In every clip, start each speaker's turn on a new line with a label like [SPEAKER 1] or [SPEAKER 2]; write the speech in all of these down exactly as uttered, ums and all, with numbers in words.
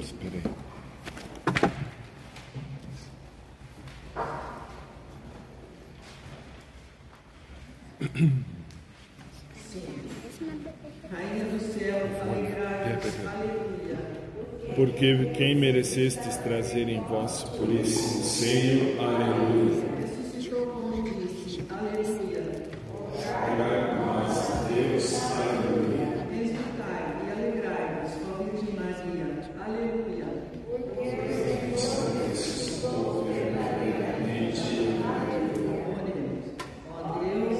[SPEAKER 1] Espera aí.
[SPEAKER 2] Rainha do céu, alegrai-vos, aleluia.
[SPEAKER 1] Porque quem merecestes trazer em vosso puríssimo seio, aleluia.
[SPEAKER 2] Ressuscitou como disse, aleluia.
[SPEAKER 1] Orai por nós a Deus, aleluia.
[SPEAKER 2] Exultai e alegrai-vos, ó Virgem Maria, aleluia.
[SPEAKER 1] Ressuscitou verdadeiramente, aleluia.
[SPEAKER 2] Oremos, ó Deus,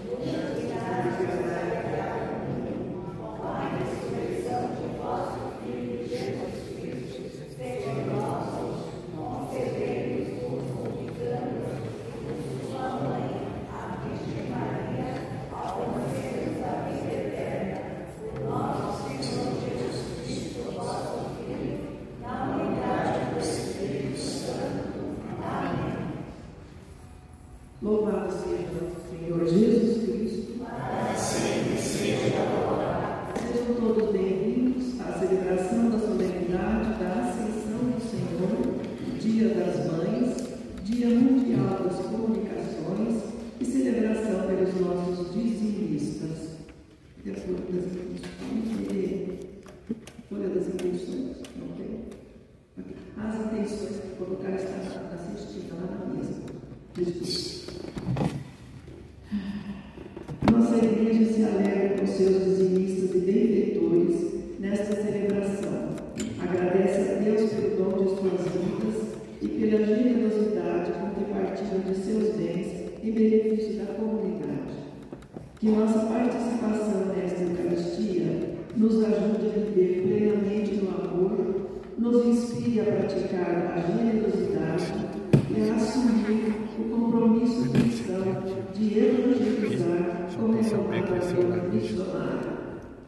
[SPEAKER 2] louvado seja nosso Senhor Jesus Cristo.
[SPEAKER 1] Sempre seja agora.
[SPEAKER 2] Sejam todos bem-vindos à celebração da solenidade da Ascensão do Senhor, Dia das Mães, Dia Mundial das Comunicações e celebração pelos nossos dizimistas. Depois das intenções, folha das intenções, não tem? As intenções que colocaram está assistindo lá na mesa. Desculpa. Nossa igreja se alegra com seus dizimistas e benfeitores nesta celebração. Agradece a Deus pelo dom de suas vidas e pela generosidade com que partilham de seus bens em benefício da comunidade. Que nossa participação nesta Eucaristia nos ajude a viver plenamente no amor, nos inspire a praticar a generosidade e a assumir o compromisso cristão de evangelizar como reformador missionário.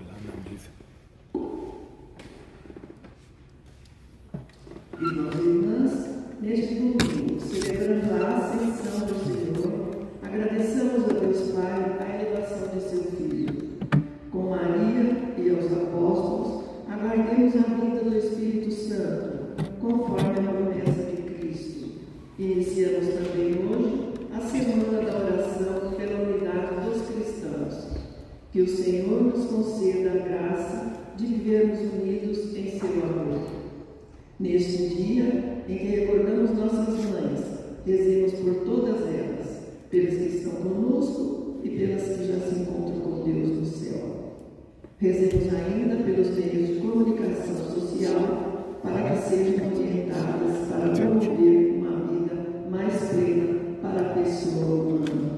[SPEAKER 2] Irmãos e irmãs, neste domingo, celebrando a Ascensão do Senhor, agradecemos a Deus Pai a elevação de seu Filho. Com Maria e aos apóstolos, aguardemos a vinda do Espírito Santo, conforme a promessa de Cristo. Iniciamos também hoje a semana da oração pela unidade dos cristãos. Que o Senhor nos conceda a graça de vivermos unidos em seu amor. Neste dia em que recordamos nossas mães, rezemos por todas elas, pelas que estão conosco e pelas que já se encontram com Deus no céu. Rezemos ainda pelos meios de comunicação social para que sejam orientadas para promover uma vida mais plena para a pessoa humana.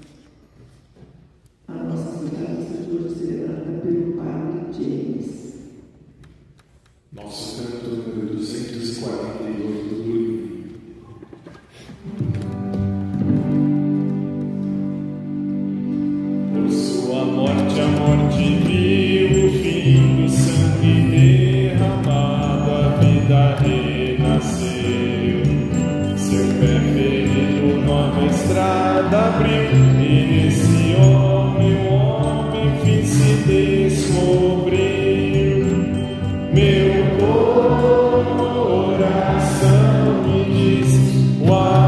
[SPEAKER 2] A nossa celebração de hoje é celebrada pelo Padre James.
[SPEAKER 1] Nosso canto número duzentos e quarenta e oito do livro. Por sua morte, a morte viu, o fim do sangue derramado, a vida renasceu. Seu pé ferido, nova estrada abriu, e nesse homem, o homem fim se descobriu. Meu coração me diz, o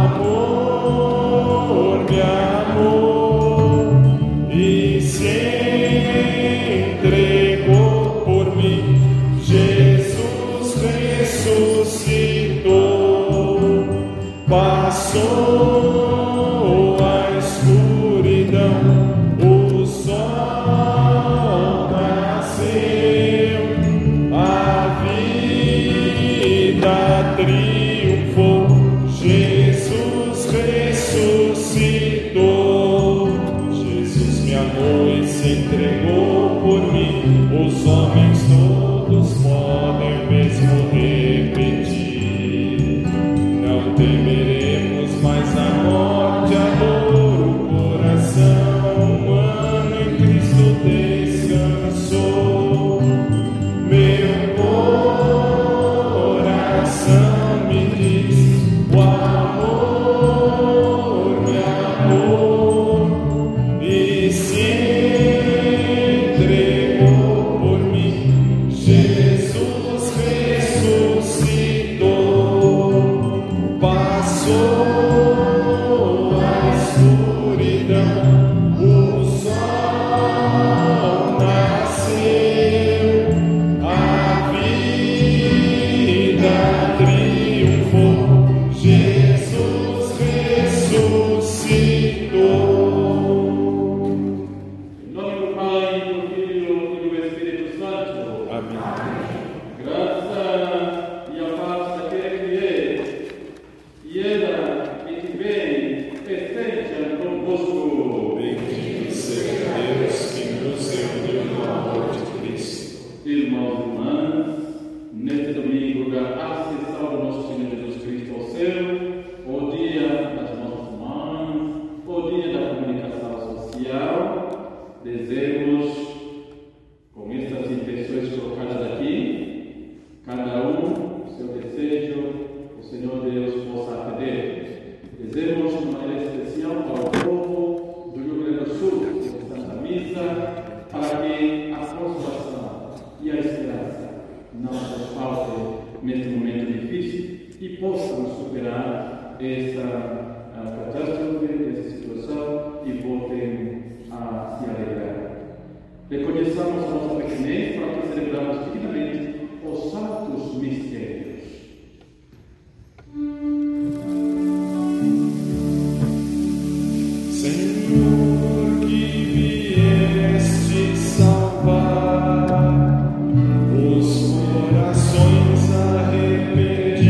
[SPEAKER 1] amor me amou e se entregou por mim. Jesus ressuscitou, passou a escuridão, o sol nasceu. A
[SPEAKER 3] não nos falte neste momento difícil e possam superar esta catástrofe, esta situação e voltem a se alegrar. Reconheçamos a nossa pequenez para que celebramos dignamente os santos mistérios.
[SPEAKER 1] Senhor, que vieste salvar os corações arrependidos,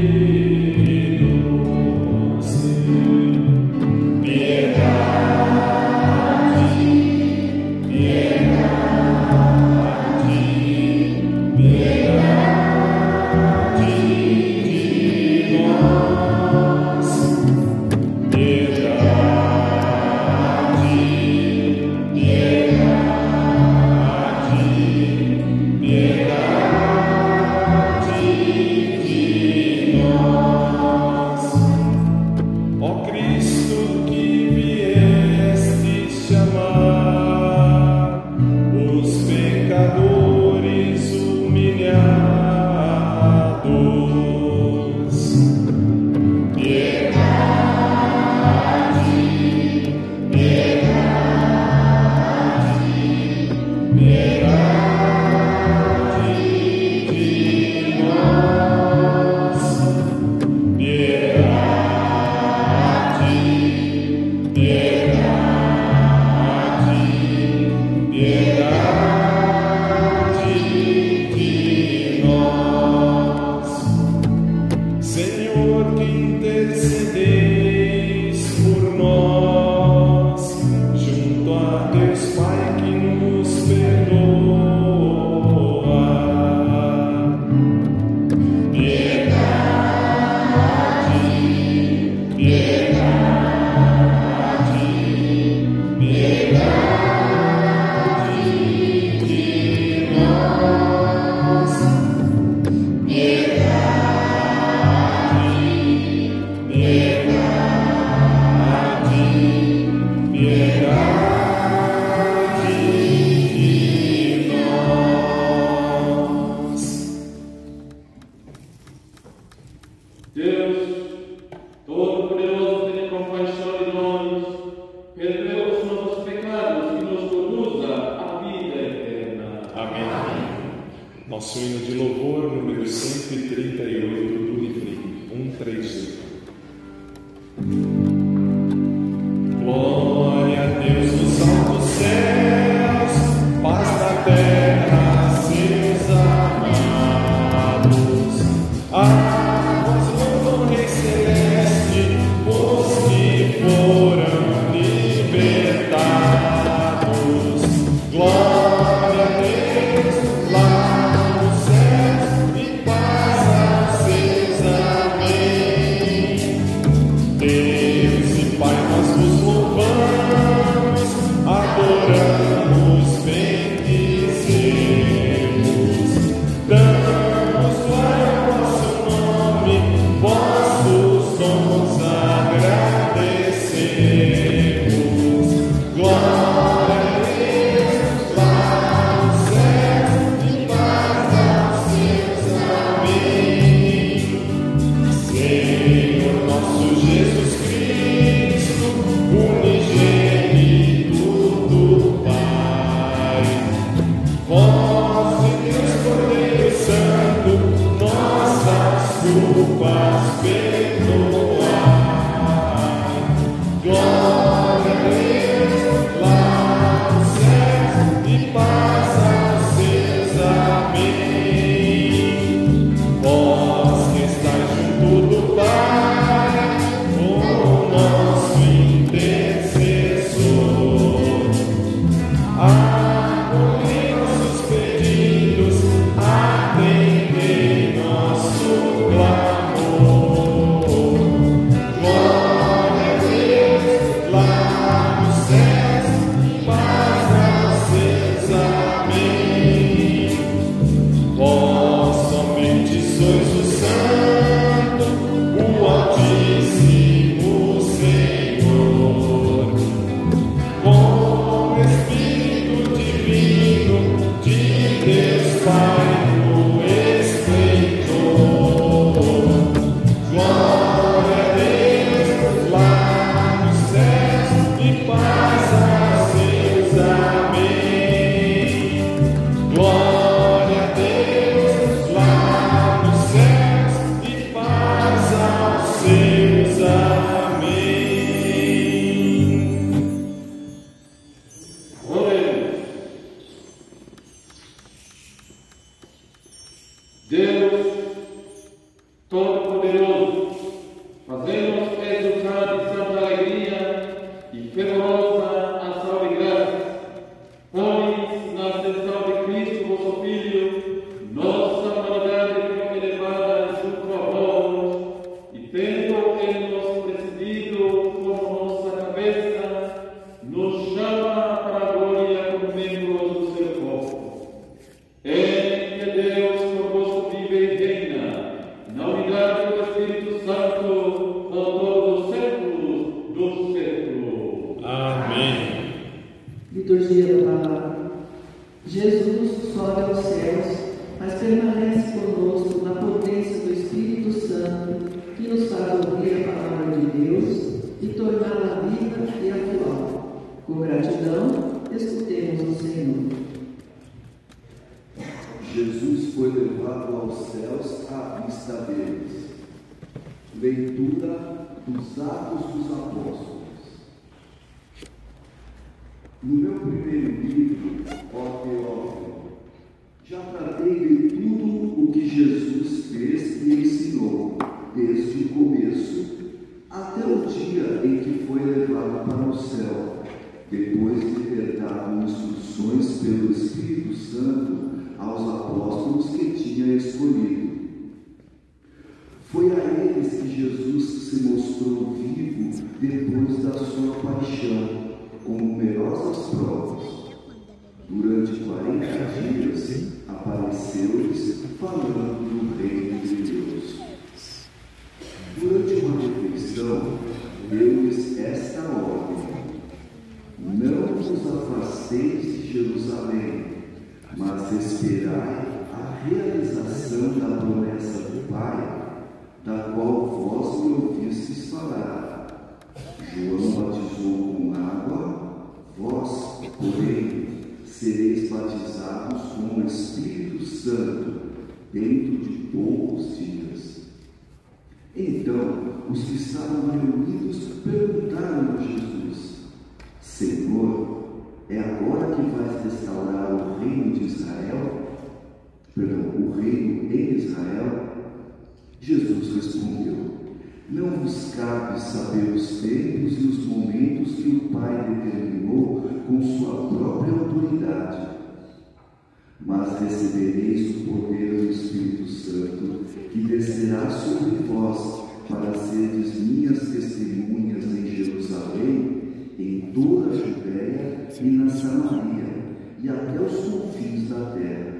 [SPEAKER 1] nosso hino de louvor, número cento e trinta e oito do livrinho, cento e trinta e oito. Glória a Deus nos altos céus, paz na terra, seus amados. Águas louvam o Rei Celeste, os que foram libertados. Glória a Deus lá nos céus e paz aos seus. Amém. Deus e Pai, nós vos louvamos, adoramos, bendizemos, damos glória ao vosso nome, vossos dons agradecemos. Glória a Deus lá nos céus e paz aos seus. Amém. Senhor nosso Jesus Cristo, unigênito do Pai, vós e Deus Cordeiro Santo, nossas culpas perdoai. Glória a Deus lá nos céus e paz aos seus. Amém. Vós que estáis junto do Pai, o nosso intercessor, acolhei nossos pedidos, atendei nosso clamor.
[SPEAKER 3] Deus Todo-Poderoso, fazemos exultar de santa alegria e fervorosa ação de graças, pois na ascensão de Cristo, vosso Filho, nossa humanidade foi elevada junto a vós, e tendo Ele nos presidido como nossa cabeça, nos chama para a glória como membros do seu corpo. Ele que é Deus convosco vive e reina, na unidade do Espírito Santo, por todos os séculos dos séculos.
[SPEAKER 1] Amém.
[SPEAKER 2] Liturgia da Palavra. Jesus sobe aos céus, mas permanece conosco na potência do Espírito Santo, que nos faz ouvir a palavra de Deus e torná-la viva e atual. Com gratidão, escutemos o Senhor.
[SPEAKER 4] Jesus foi levado aos céus à vista deles. Leitura dos Atos dos Apóstolos. No meu primeiro livro, ó Teófilo, já tratei de tudo o que Jesus fez e ensinou, desde o começo até o dia em que foi levado para o céu, depois de ter dado instruções pelo Espírito Santo aos apóstolos que tinha escolhido. Foi a eles que Jesus se mostrou vivo depois da sua paixão, com numerosas provas. Durante quarenta dias, apareceu-lhes falando do reino de Deus. Durante uma refeição, deu-lhes esta ordem: não vos afasteis de Jerusalém, mas esperai a realização da promessa do Pai, da qual vós me ouvistes falar. João batizou com água, vós, porém, sereis batizados com o Espírito Santo dentro de poucos dias. Então, os que estavam reunidos perguntaram a Jesus: Senhor, é agora que vais restaurar o reino de Israel? Perdão, o reino em Israel? Jesus respondeu: não vos cabe saber os tempos e os momentos que o Pai determinou com sua própria autoridade. Mas recebereis o poder do Espírito Santo, que descerá sobre vós, para seres minhas testemunhas em Jerusalém, em toda a Judéia e na Samaria, e até os confins da terra.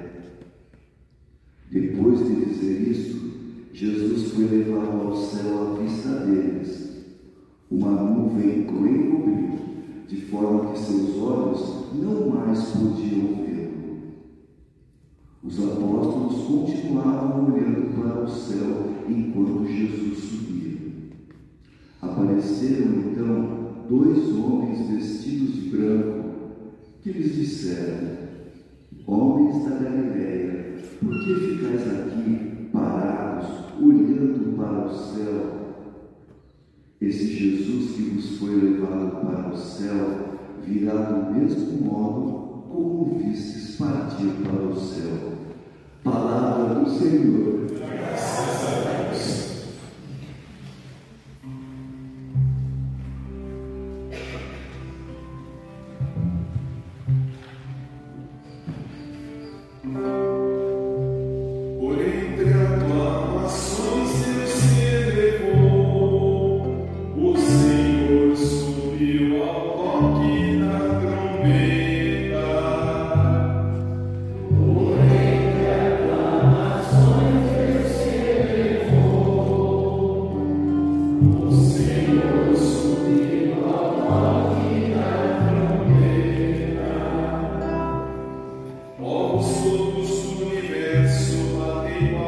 [SPEAKER 4] Depois de dizer isto, Jesus foi levado ao céu à vista deles. Uma nuvem o encobriu, de forma que seus olhos não mais podiam vê-lo. Os apóstolos continuavam olhando para o céu enquanto Jesus subia. Apareceram então dois homens vestidos de branco, que lhes disseram: homens da Galileia, por que ficais aqui parados, olhando para o céu? Esse Jesus que vos foi levado para o céu virá do mesmo modo como o vistes partir para o céu. Palavra do Senhor.
[SPEAKER 1] Graças a Deus. Povos todos do universo batem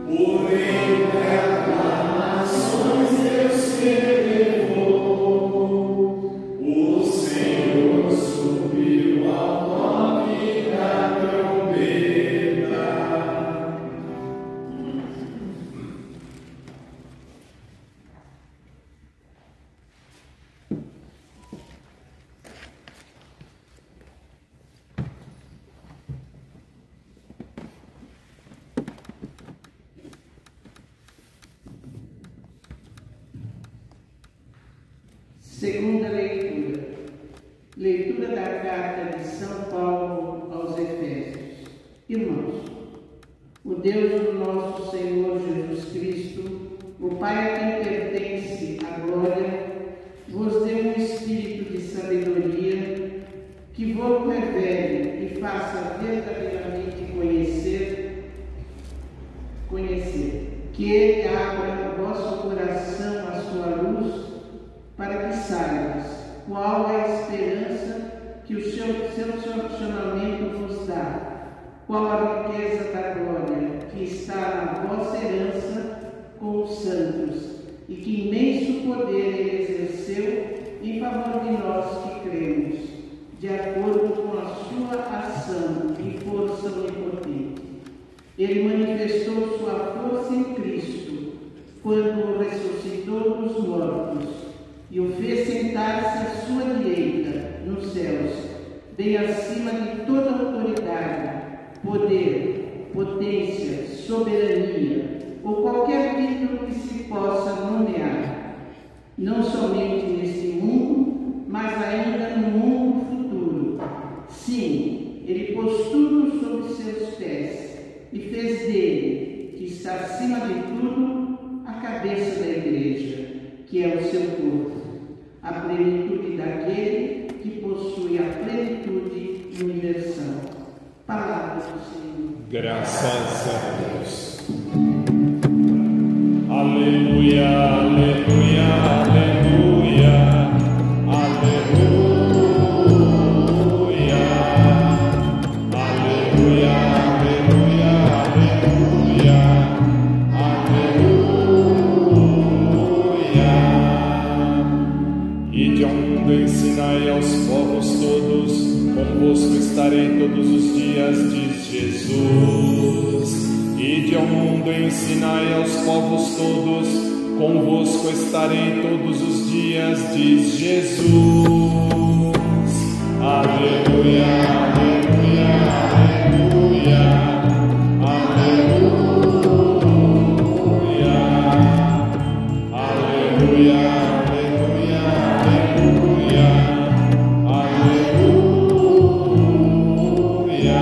[SPEAKER 2] Segunda leitura. Leitura da carta de São Paulo aos Efésios. Irmãos, o Deus do nosso Senhor Jesus Cristo, o Pai a quem pertence a glória, vos dê um espírito de sabedoria que vos revele e faça verdadeiramente conhecer, conhecer, que Ele abra o vosso coração à sua luz, para que saibas qual é a esperança que o seu, seu chamamento vos dá, qual a riqueza da glória que está na vossa herança com os santos, e que imenso poder Ele exerceu em favor de nós que cremos, de acordo com a sua ação e força onipotente. Ele manifestou sua força em Cristo, quando o ressuscitou dos mortos, e o fez sentar-se à sua direita nos céus, bem acima de toda autoridade, poder, potência, soberania, ou qualquer título que se possa nomear, não somente neste mundo, mas ainda no mundo futuro. Sim, Ele pôs tudo sob seus pés e fez dele, que está acima de tudo, a cabeça da igreja, que é o seu corpo, a plenitude daquele que possui a plenitude universal. Palavra do Senhor.
[SPEAKER 1] Graças a Deus. Aleluia, aleluia, aleluia, aleluia, aleluia, aleluia, aleluia, aleluia. Ide ao mundo e ensinai aos povos todos, convosco estarei todos os dias, diz Jesus. Ide ao mundo e ensinai aos povos todos, convosco estarei todos os dias, diz Jesus. Aleluia, aleluia, aleluia, aleluia, aleluia, aleluia, aleluia, aleluia.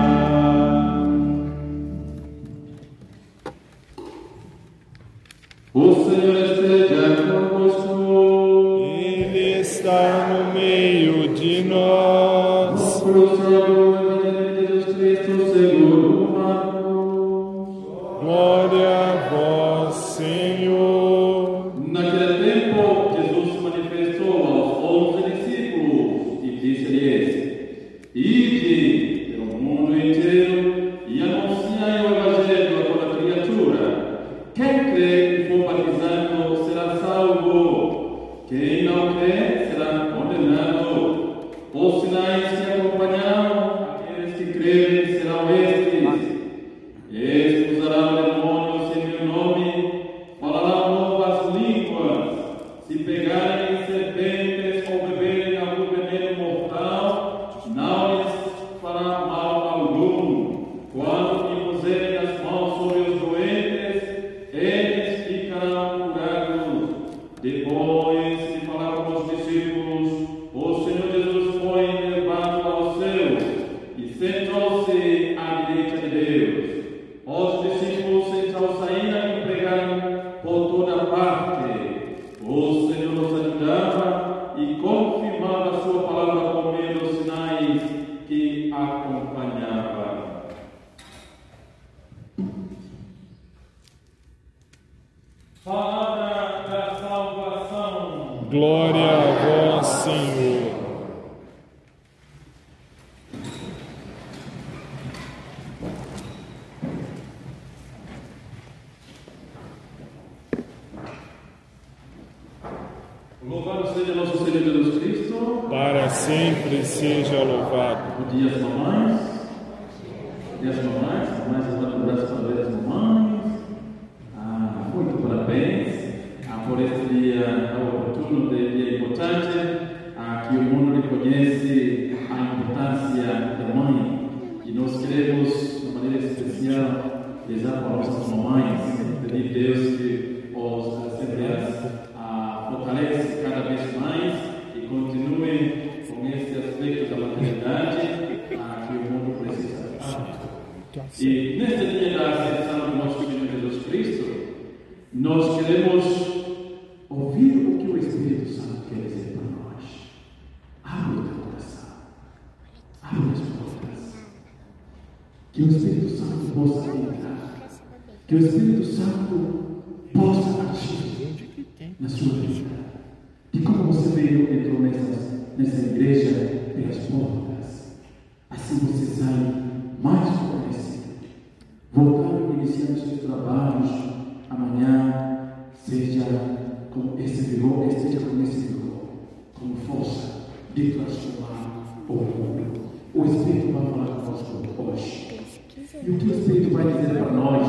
[SPEAKER 3] O Senhor esteja convosco.
[SPEAKER 1] Ele está no meio de nós.
[SPEAKER 3] Proclamação do Evangelho de Jesus Cristo segundo Marcos.
[SPEAKER 1] Glória a vós, Senhor.
[SPEAKER 3] Naquele tempo, Jesus se manifestou aos onze discípulos e disse-lhes: Ide pelo mundo inteiro e anunciai o Evangelho a toda criatura. Quem crê e for batizado será salvo. Quem não crê será condenado. Os sinais que acompanharão aqueles que crerem serão estes: expulsarão demônios em meu nome, falarão novas línguas, se pegarem serpentes ou beberem algum veneno mortal, não lhes fará mal algum. Quando impuserem as mãos sobre os doentes, eles ficarão curados. Depois de falar com os discípulos, o Senhor Jesus foi levado ao céu e sentou-se à direita de Deus. Os discípulos então saíram e pregaram por toda parte. O Senhor os ajudava e confirmava a sua palavra por meio dos sinais que acompanhavam. Palavra da salvação.
[SPEAKER 1] Glória a vós, Senhor.
[SPEAKER 3] Louvado seja nosso Senhor Jesus Cristo.
[SPEAKER 1] Para sempre seja louvado.
[SPEAKER 3] Bom dia às mamães. Bom dia às mamães. Mamães, eu dou um abraço para ver as mamães. Ah, muito parabéns ah, por este dia oportuno, de dia importante, ah, que o mundo reconhece a importância da mãe. E nós queremos, de maneira especial, rezar para nossas mamães, pedir a Deus que os sempre as fortalece cada vez mais e continue com esse aspecto da maternidade ah, que o mundo precisa. E neste dia da ascensão do nosso Senhor Jesus Cristo, nós queremos ouvir o que o Espírito Santo quer dizer para nós. Abre o teu coração, abre as portas, que o Espírito Santo possa entrar, que o Espírito Santo possa agir na sua vida. E como você veio, entrou nessa, nessa igreja pelas portas, assim você sai mais fortalecido. Voltar a iniciar os seus trabalhos amanhã, seja com esse vigor, esteja com esse vigor, com força de transformar o mundo. O Espírito vai falar conosco hoje. E o que o Espírito vai dizer para nós?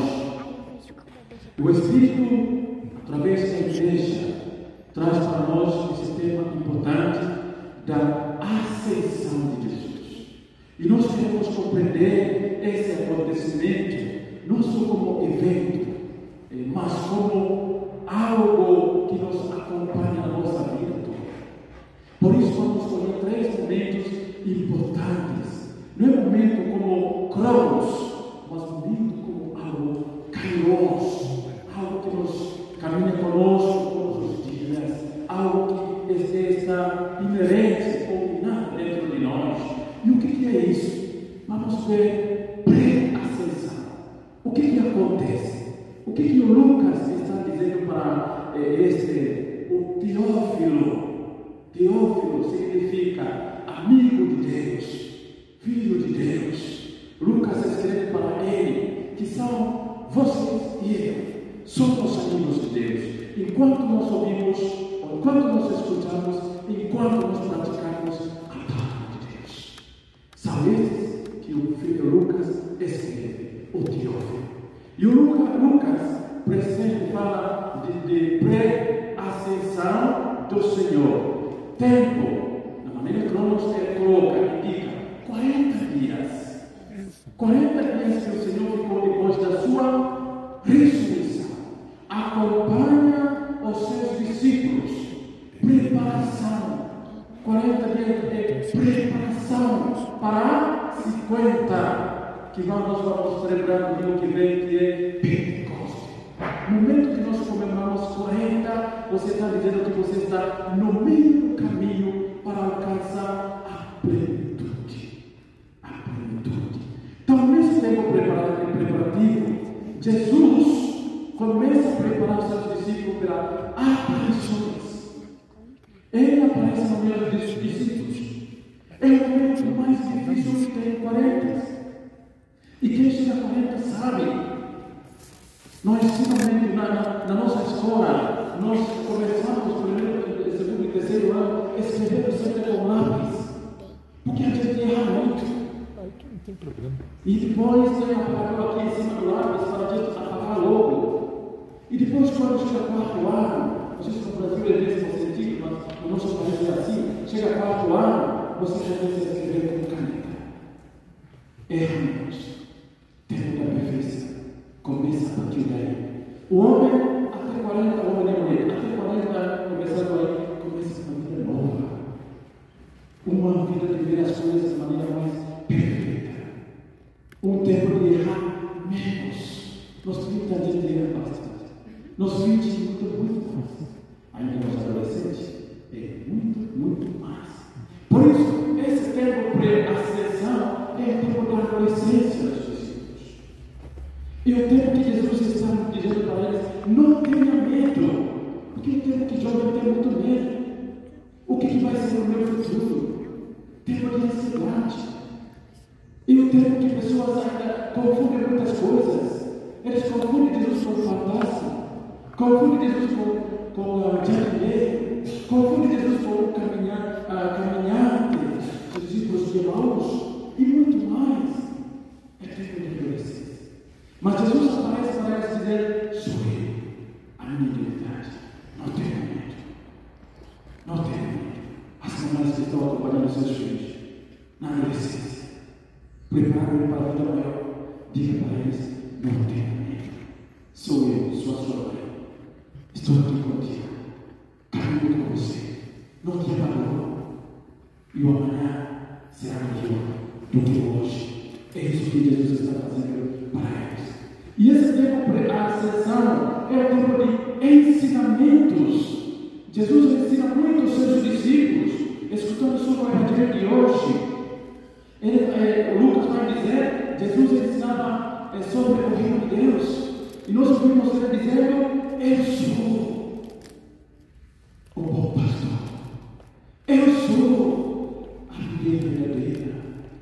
[SPEAKER 3] O Espírito, através da igreja, traz para nós esse tema importante da ascensão de Jesus. E nós queremos compreender esse acontecimento não só como evento, mas como algo que nos acompanha na nossa vida toda. Por isso vamos escolher três momentos importantes. Não é um momento como Cronos, mas um momento como algo Kairos, algo que nos caminha conosco todos os dias, algo que está inerente, combinado dentro de nós. E o que, que é isso? Vamos ver pré-ascensão. O que, que acontece? O que, que o Lucas está dizendo para eh, este, o Teófilo? Teófilo significa amigo de Deus, filho de Deus. Lucas escreve para ele que são vocês e eu. Somos amigos de Deus. Enquanto nós ouvimos, ou enquanto nós escutamos, enquanto nós praticamos a palavra de Deus. São esses que o filho Lucas escreve, o Teófilo. E o Lucas, Lucas presente, fala de, de pré-ascensão do Senhor. Tempo, na maneira que Cronos coloca, indica quarenta dias. quarenta dias que o Senhor ficou depois da sua ressurreição. Acompanha os seus discípulos. Preparação. quarenta dias de preparação para cinquenta, que nós vamos celebrar no ano que vem, que é Pentecostes. No momento que nós comemoramos quarenta, você está dizendo que você está no meio do caminho para alcançar a plenitude. A plenitude. Então, nesse tempo preparativo, Jesus começa a preparar os seus discípulos para aparições. Ele aparece no meio dos discípulos. É o momento mais difícil que tem quarenta. E quem chega a quarenta sabe. Nós, finalmente, na, na, na nossa escola, nós começamos, primeiro, segundo e terceiro ano, escrevendo sempre com lápis. Porque a gente erra muito.
[SPEAKER 1] Não tem problema.
[SPEAKER 3] E depois tem apagador aqui em cima do lápis para a gente apagar logo. E depois, quando chega quarto ano, não sei se no Brasil é desse sentido, mas o nosso país é assim, chega quarto ano, você já tem que escrever com caneta. Erramos. Tempo da perfeição. Começa a partir daí. O homem, até quarenta, o homem e a mulher, até quarenta anos, começando aí, começa uma vida nova. Uma vida de ver as coisas de maneira mais perfeita. Um tempo de errar menos. Nós trinta dias de errar bastante. Nos vinte, muito, muito mais. Ainda nos adolescentes, é muito, muito mais. Por isso, esse tempo pré-ascensão é o tempo da adolescência dos discípulos. E o tempo que Jesus está dizendo para eles, não tenha medo. Porque o tempo que jovem tem muito medo. O que, que vai ser o meu futuro? Tempo de ansiedade. E o tempo que pessoas ainda confundem muitas coisas. Eles confundem Jesus com fantasma. Confundem Jesus com, com uh, jardineiro. Conforme Jesus falou, caminhar, uh, caminhante, os discípulos de Emaús, e muito mais. É tempo de adolescência. Mas Jesus aparece para eles dizer: sou eu, a minha identidade. Não tenho medo. Não tenho medo. As mamães que estão acompanhando seus filhos na adolescência, preparam-me para a vida maior. Diga para eles: não tenha medo. Sou eu, sou a sua mãe. Estou aqui contigo. Caminho com você. Não te abandono. E o amanhã será melhor do que hoje. É isso que Jesus está fazendo para eles. E esse tempo de ascensão é o tempo de ensinamentos. Jesus ensina muito os seus discípulos, escutando sobre o evangelho de hoje. Ele, é, o Lucas vai dizer, Jesus ensinava é, sobre o reino de Deus. E nós ouvimos ele dizendo: eu sou o bom pastor. Eu sou a videira verdadeira.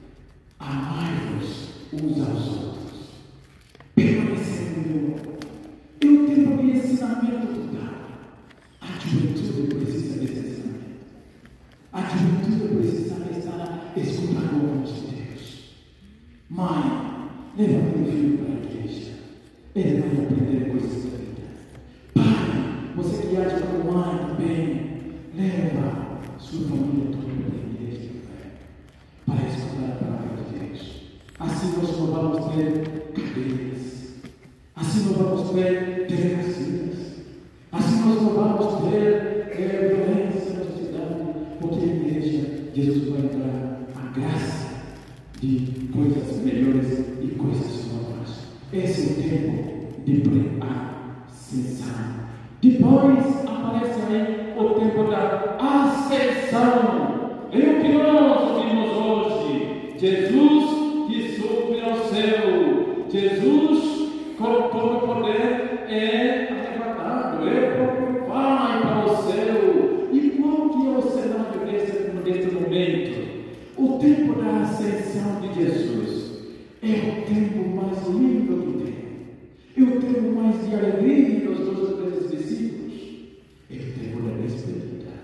[SPEAKER 3] Amai-vos uns aos outros. Permanecendo no meu amor. É um tempo de ensinamento total. A juventude precisa desse ensinamento. A juventude precisa estar escutando a voz de Deus. Mãe, leva teu filho para a igreja. Ele vai aprender coisas da vida. Pai, você que age como mãe também, leva sua família toda para a igreja para escutar a palavra de Deus. Assim nós não vamos ter cadeias. Assim não vamos ter delegacias. Assim nós não vamos ter é, violência na sociedade, porque a igreja, Jesus vai dar a graça de coisas melhores e coisas novas. Esse é o tempo de pré-ascensão. Depois aparece aí o tempo da ascensão. É o que nós ouvimos hoje. Jesus que sobe ao céu. Jesus com todo o poder é arrebatado. É o próprio Pai para o céu. E qual que é o cenário desse, desse momento? O tempo da ascensão de Jesus é o tempo mais lindo que tem. É o tempo mais de alegria dos dois discípulos. É o tempo da despedida.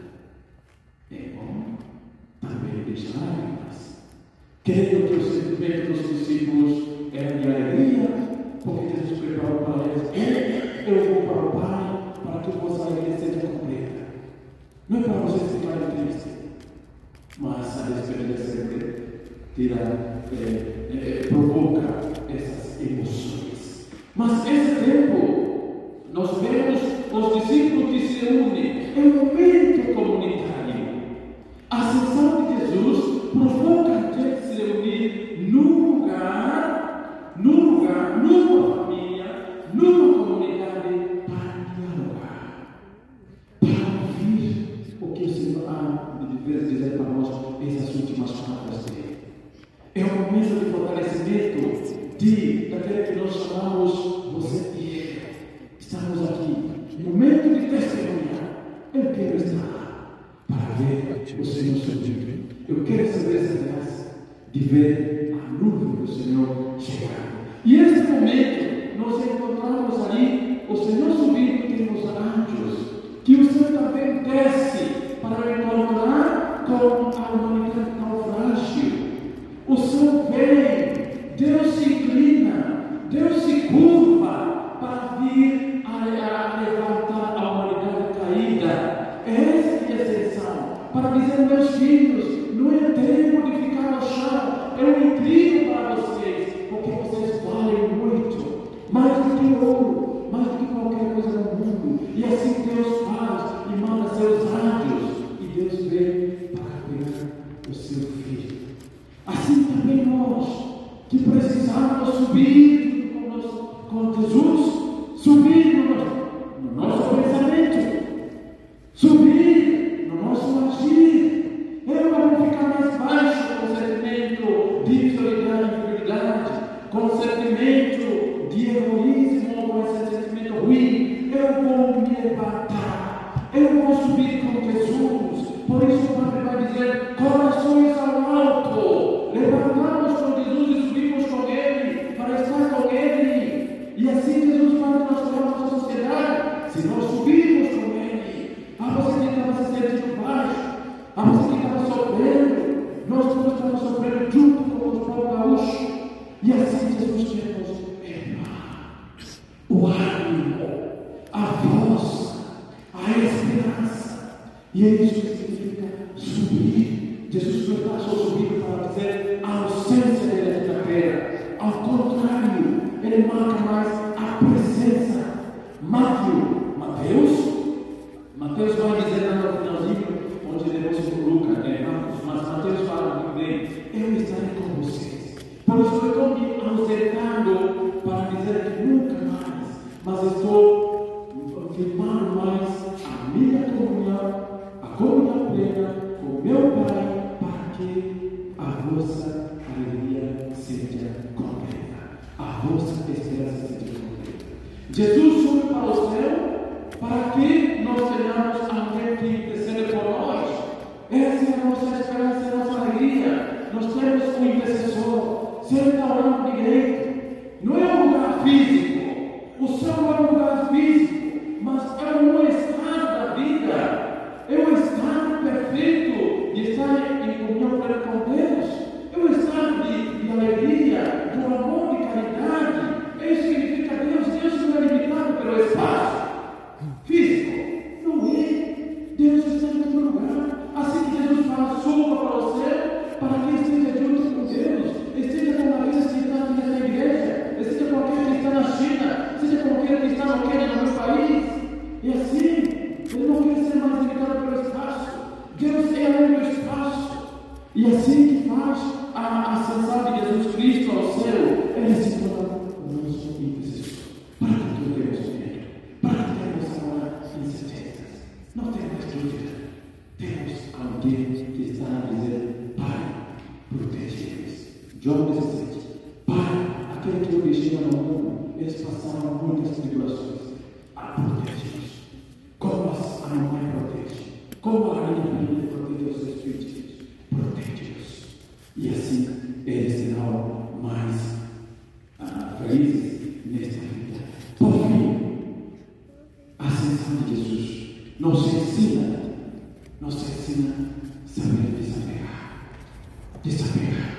[SPEAKER 3] É bom também deixar lágrimas. Creio que o sentimento dos discípulos era de alegria, porque Jesus preparou para eles: eu vou para o Pai, para que a vossa alegria seja completa. Não é para vocês ficarem tristes, mas a despedida sempre tira, é, é, provoca essas emoções. Mas esse tempo, nós vemos os discípulos que se unem. É um momento comunitário. A ascensão de Jesus provoca a gente se reunir num lugar, num lugar, numa família, numa comunidade, para dialogar, para ouvir o que o Senhor há de dizer para nós essas últimas palavras dele. É um momento de fortalecimento de, daquele que nós chamamos você e ele. Estamos aqui. Momento de testemunhar. Eu quero estar lá para ver o Senhor subir. Eu quero receber essa graça de ver a nuvem do Senhor chegar. E nesse momento, nós encontramos ali o Senhor subindo e tem os anjos, que o Senhor também desce para encontrar com a humanidade tão frágil. O Senhor vem, Deus se inclina, Deus se curva para vir a, a levantar a humanidade caída. Essa que é a ascensão, para dizer: meus filhos, não é tempo de ficar no chão, eu entrego para vocês, porque vocês valem muito, mais do que ouro, mais do que qualquer coisa no mundo. E assim Deus faz e manda seus anjos, e Deus vem para cuidar do seu filho. Assim também nós, que precisamos subir com, nós, com Jesus, subir no, no nosso pensamento, subir no nosso agir. Eu não vou ficar mais baixo com o sentimento de inferioridade e inferioridade, com o sentimento de egoísmo ou com esse sentimento ruim. Eu vou me levantar, eu vou subir com Jesus. Por isso o Padre vai dizer: corações ao alto, levantamos com Jesus e subimos com Ele, para estar com Ele. E assim Jesus vai transformar a nossa sociedade, se nós subirmos com Ele. Ah, você que estava se E isso significa subir. Jesus não está só subindo para dizer a ausência dele aqui na terra. Ao contrário, ele marca mais a presença. Mateus, Mateus, Mateus vai dizer lá no finalzinho, onde depois se coloca, é Marcos, mas Mateus fala muito bem, eu estarei com vocês. Por isso eu estou me ausentando para dizer que nunca mais, mas estou firmando mais a minha comunhão, a comunhão plena com meu Pai, para que a vossa alegria seja completa, a vossa esperança seja completa. Jesus subiu para o céu para que nós tenhamos alguém que intercede por nós. Essa é a nossa esperança, a nossa alegria. Nós temos um intercessor. Você está orando direito. Não é um lugar físico. O céu não é um lugar físico, mas é um estado da vida. É um estado perfeito de estar em comunhão plena com Deus. É um estado de, de alegria, de amor, de caridade. Isso significa Deus. Deus não é limitado pelo espaço físico. Não é. Deus está em todo lugar. Assim que Jesus fala, suba para o céu, para que esteja junto com Deus, esteja com aqueles que estão aqui na igreja, esteja com aquele que está na China, seja com aquele que está no Quênia, no meu país. E assim, ele não quer ser mais limitado pelo espaço. Deus é além do espaço. E assim que faz a ascensão de Jesus Cristo ao céu, ele se torna o nosso intercessor. Para que tudo Deus venha, para que tenhamos agora incertezas. Não temos dúvida. Temos alguém que está a dizer, Pai, protege-os. João dezessete. Pai, aquele que eu deixei no mundo, eles passaram muitas tribulações. A protege-os. Como a mamãe protege. Como a rainha protege os seus filhos. Protege-os. E assim, eles serão mais ah, felizes nesta vida. Por fim, a ascensão de Jesus nos ensina, nos ensina a saber desapegar. Desapegar.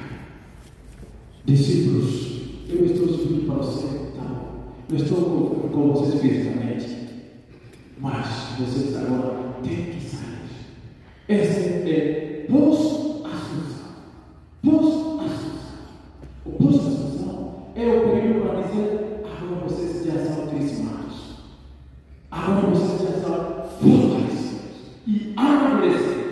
[SPEAKER 3] Discípulos, eu estou subindo para o céu, tá? Eu estou com, com vocês fisicamente, mas vocês agora têm que sair. Esse é pós-assunção. Pós-assunção. O pós-assunção é o período para dizer, agora vocês já são crismados. Agora vocês já são fortalecidos e amadurecidos.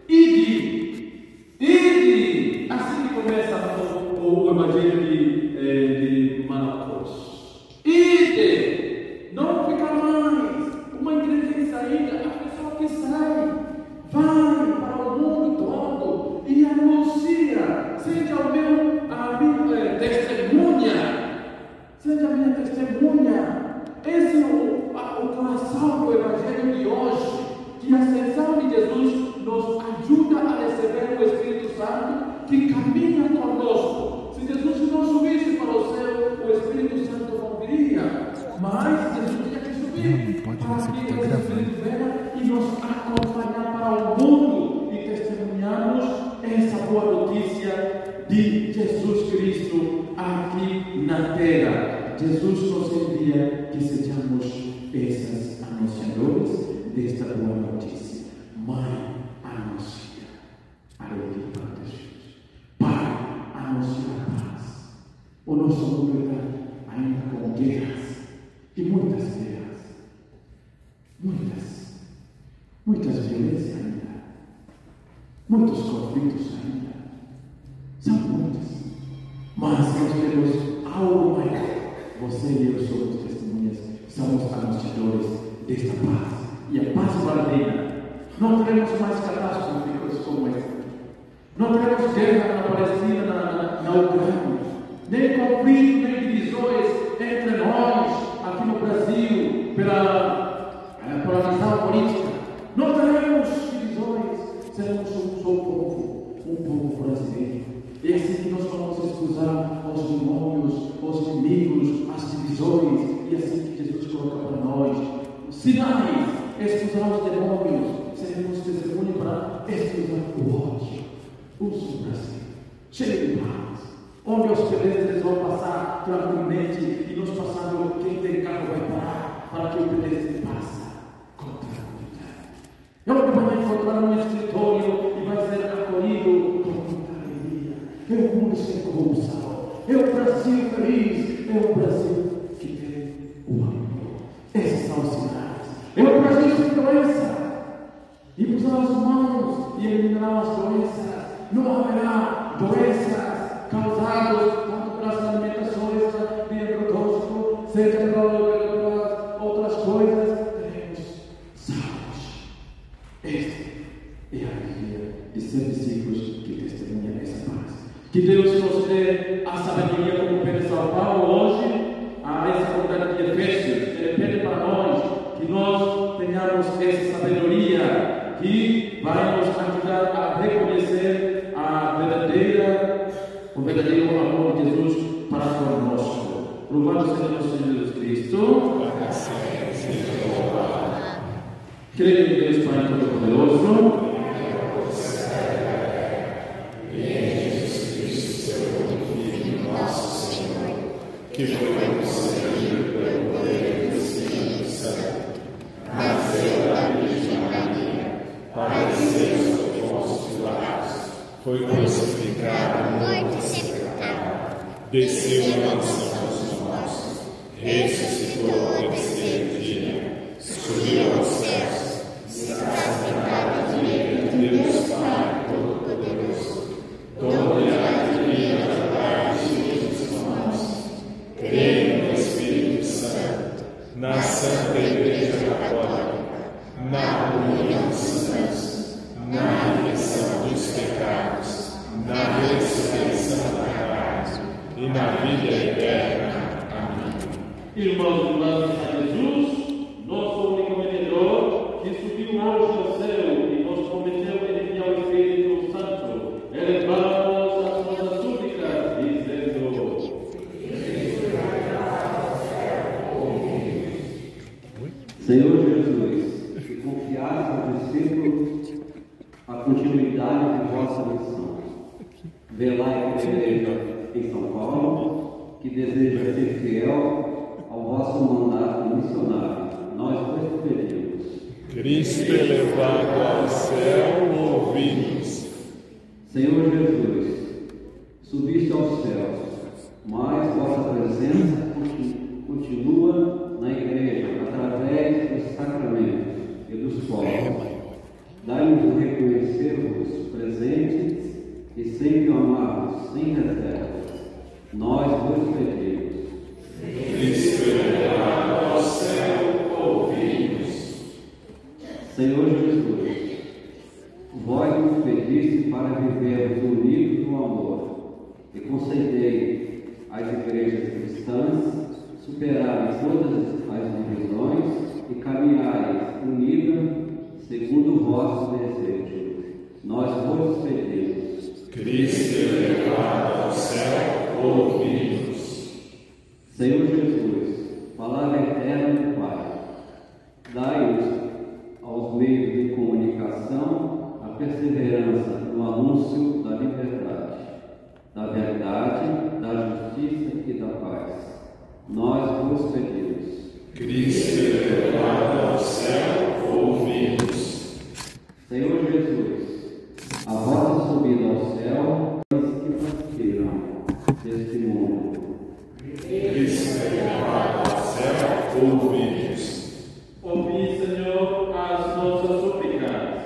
[SPEAKER 3] Ide, ide. Assim que começa o, o Evangelho de, eh, de Marcos. Ide, não fica mais uma igreja em saída. A pessoa que sai, vai para o mundo todo e anuncia. Seja o meu, a minha eh, testemunha. Seja a minha testemunha. Esse é o, a, o coração do Evangelho de hoje, que a ascensão de Jesus nos ajuda a receber o Espírito Santo que caminha conosco. Se Jesus não subisse para o céu, o Espírito Santo não viria, mas Jesus tinha que subir para que o Espírito venha e nos acompanhar para o mundo e testemunharmos essa boa notícia de Jesus Cristo aqui na terra. Jesus nos envia que sejamos esses anunciadores desta boa notícia. Mãe, anuncia a alegria para os filhos. Pai, anuncia a paz. O nosso mundo está ainda com guerras, e muitas guerras, muitas, muitas violências ainda, muitos conflitos ainda, são muitos, mas nós temos algo maior. Você e eu somos testemunhas, somos anunciadores desta paz, e a paz verdadeira. Não teremos mais catástrofes como esta. Não teremos guerra na Palestina, na, na, na Ucrânia, nem conflito, nem divisões entre nós, aqui no Brasil, pela, pela visão política. Não teremos divisões, seremos um só povo, um povo brasileiro. É assim que nós vamos expulsar os demônios, os inimigos, as divisões, e assim que Jesus coloca para nós sinais, expulsar os demônios. Seremos testemunho para expulsar o ódio. Usa o Brasil, cheio de paz, onde os pedestres vão passar tranquilamente e nós passando, quem tem carro vai parar para que o pedestre passe com tranquilidade. Eu, de manhã, é um Brasil feliz, é um Brasil que tem o amor. Esses são os sinais. É um Brasil sem doença. E usar as mãos e eliminar as doenças. Não haverá doenças causadas tanto pelas alimentações de agrotóxico, seja pelas outras coisas. Teremos saúde. Esta é a alegria de ser discípulos que testemunham essa paz. Que Deus nos dê a sabedoria, como Pedro São Paulo hoje, a essa comunidade de Efésios. Depende para nós que nós tenhamos essa sabedoria que vai nos ajudar a reconhecer a verdadeira, o verdadeiro amor de Jesus para conosco. Louvado seja nosso Senhor Jesus Cristo. Creio em Deus Pai Todo-Poderoso.
[SPEAKER 1] Que foi concebido pelo poder do Espírito Santo, nasceu da Virgem Maria, padeceu sob Pôncio Pilatos, foi crucificado, morto e sepultado, desceu à mansão dos mortos, ressuscitou ao terceiro dia, subiu aos céus, está sentado à direita de Deus Pai Todo-Poderoso, toda a divina parte de Jesus conosco. Creio no Espírito Santo, na Santa Igreja Católica, na comunhão dos santos, na remissão dos pecados, na ressurreição da carne e na vida eterna. Amém.
[SPEAKER 3] Irmãos e irmãs de Jesus, nosso único mediador, que subiu hoje ao céu e nos prometeu enviar o Espírito Santo, elevamos as nossas súplicas, dizendo:
[SPEAKER 5] Senhor Jesus, que confiaste aos discípulos a continuidade de vossa missão, velai pela igreja em São Paulo, que deseja ser fiel ao vosso mandato missionário. Nós vos pedimos.
[SPEAKER 1] Cristo elevado ao céu, ouvi-nos.
[SPEAKER 5] Senhor Jesus, subiste aos céus, mas vossa presença continua na igreja, através dos sacramentos e dos povos. Dai-nos o reconhecer-vos presentes e sempre amar-vos sem reservas. Nós vos pedimos.
[SPEAKER 1] Cristo elevado ao céu, ouvi-nos.
[SPEAKER 5] Senhor Jesus, vós nos pediste para vivermos unidos no amor e concedei às igrejas cristãs superarem todas as divisões e caminharem unidas segundo o vosso desejo. Nós vos pedimos.
[SPEAKER 1] Cristo elevado ao céu, ouvi-nos.
[SPEAKER 5] Senhor Jesus, palavra eterna do Pai, dai-nos aos meios de comunicação a perseverança no anúncio da liberdade, da verdade, da justiça e da paz. Nós vos pedimos.
[SPEAKER 1] Cristo elevado ao céu, ouvi-nos.
[SPEAKER 5] Senhor Jesus, a vossa subida ao céu, os que partirão deste mundo.
[SPEAKER 1] Cristo elevado ao céu, ouvi-nos.
[SPEAKER 3] ouvi, Senhor, as nossas súplicas,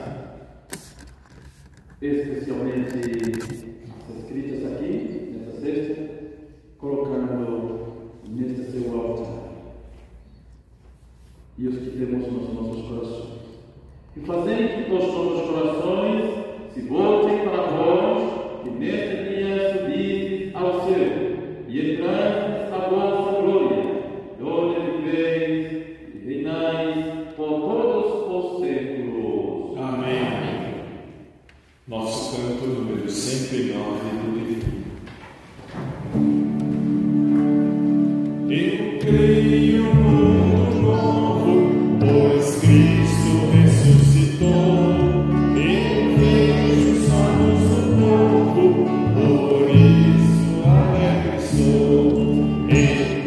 [SPEAKER 3] especialmente as escritas aqui, nessa cesta, colocando neste seu altar, e os que temos nos nossos corações. E fazei que os nossos corações se voltem para vós, e neste dia subis ao céu, e entrais a vossa glória, onde viveis e reinais por todos os séculos.
[SPEAKER 1] Amém. Nosso canto número cento e nove do livro. Eu creio no mundo novo, pois Cristo ressuscitou. Eu vejo os olhos do povo, por isso alegre sou. Eu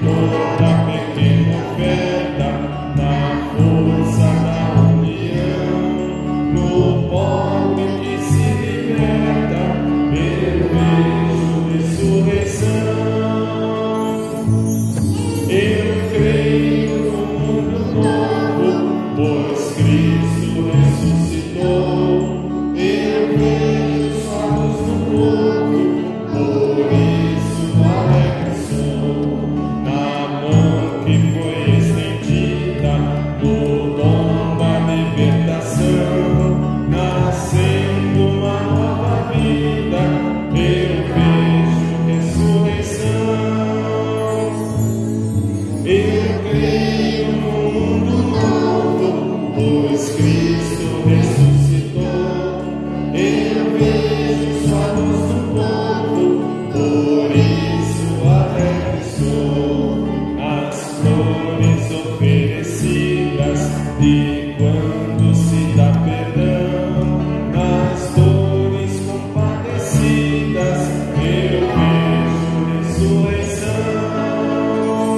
[SPEAKER 1] E quando se dá perdão nas dores compadecidas, eu vejo ressurreição.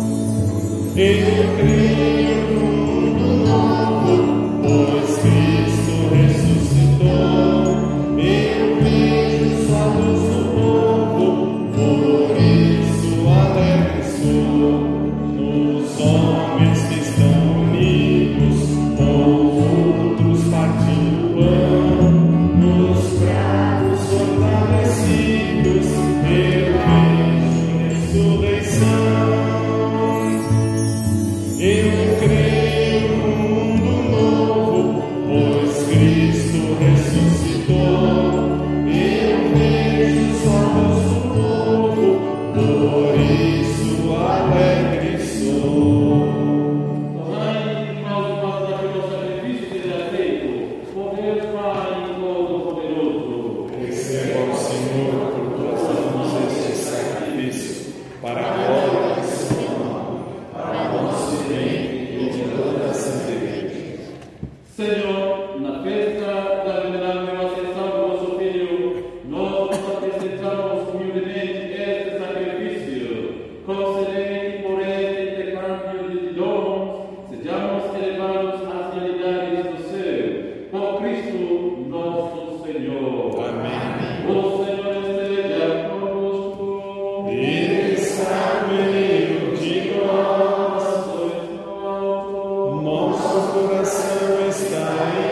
[SPEAKER 1] Eu creio no mundo novo, pois Cristo ressuscitou. Eu vejo só luz no povo, por isso alegre sou. Nos homens que estão unidos, com outros partindo pão, nos bravos fortalecidos, eu vejo ressurreição. Eu creio no mundo novo, pois Cristo ressuscitou. Eu vejo só luz no povo, por isso alegre sou.
[SPEAKER 3] Tornai nós nós daquele sacrifício que ele é feito, por Deus Pai Todo-Poderoso.
[SPEAKER 1] Receba o Senhor por tuas mãos este sacrifício, para a glória do seu nome, para o nosso bem e de toda a Santa Igreja.
[SPEAKER 3] Senhor, na festa da venerável ascensão do vosso Filho, nós vos apresentamos humildemente este sacrifício. Concedei que por este intercâmbio de dons sejamos elevados às realidades do céu. Por Cristo nosso Senhor.
[SPEAKER 1] Amém.
[SPEAKER 3] O Senhor esteja convosco.
[SPEAKER 1] Ele está no meio de nós,
[SPEAKER 3] Sois no alto.
[SPEAKER 1] nosso coração está em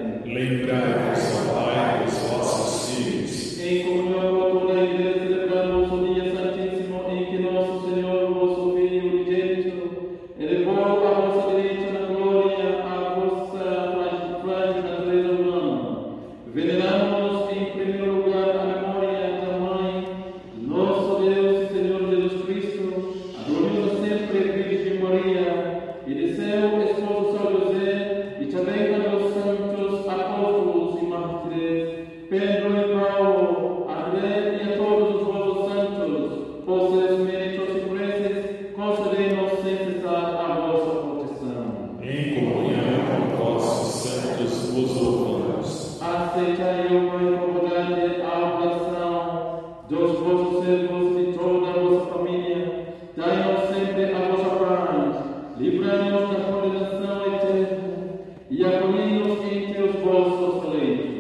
[SPEAKER 1] Lembrai-vos, ó Pai, dos vossos filhos.
[SPEAKER 3] Em comunhão com toda a Igreja, celebramos o dia santíssimo em que nosso Senhor, vosso Filho unigênito, elevou a vossa direita na glória a vossa frágil natureza humana. Veneramos em primeiro lugar a memória da Mãe de nosso Deus e Senhor Jesus Cristo, a gloriosa sempre Virgem Maria, e de seu esposo São José, e também a dos santos apóstolos e mártires, Pedro e Paulo, André e a todos os vossos santos, por seus méritos e preces, concedei-nos sem cessar a vossa proteção.
[SPEAKER 1] Em comunhão com vossos santos vos louvamos.
[SPEAKER 3] Aceitai, ó Pai, com bondade a oração dos vossos servos e de toda a vossa família. Dai-nos sempre a vossa paz, livrai-nos da condenação eterna e acolhei-nos entre os vossos eleitos.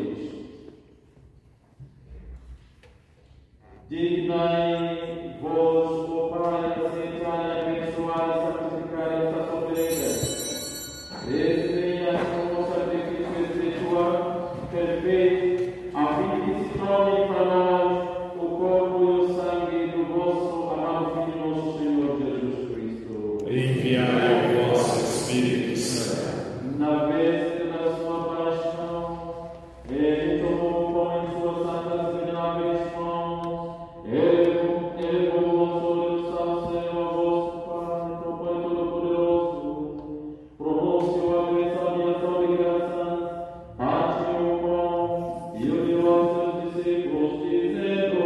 [SPEAKER 3] Dignai-vos, ó Pai, aceitai, abençoar e santificar esta oferenda. Recebei-a como sacrifício espiritual perfeito, a fim de que se torne para nós o corpo e o sangue do vosso amado Filho, nosso Senhor Jesus Cristo.
[SPEAKER 1] Enviai o vosso Espírito Santo.
[SPEAKER 3] Na véspera da sua paixão, ele tomou o pão em suas santas e veneráveis mãos, elevou, elevou os olhos ao céu, a vosso Pai, o Pai Todo-Poderoso, pronunciou a bênção e ação de graças, partiu o pão e o deu aos seus discípulos, dizendo: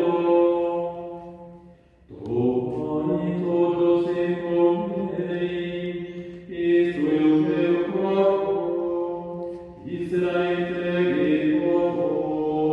[SPEAKER 3] tomai todos e comei, isto é o meu corpo, e será entregue por vós.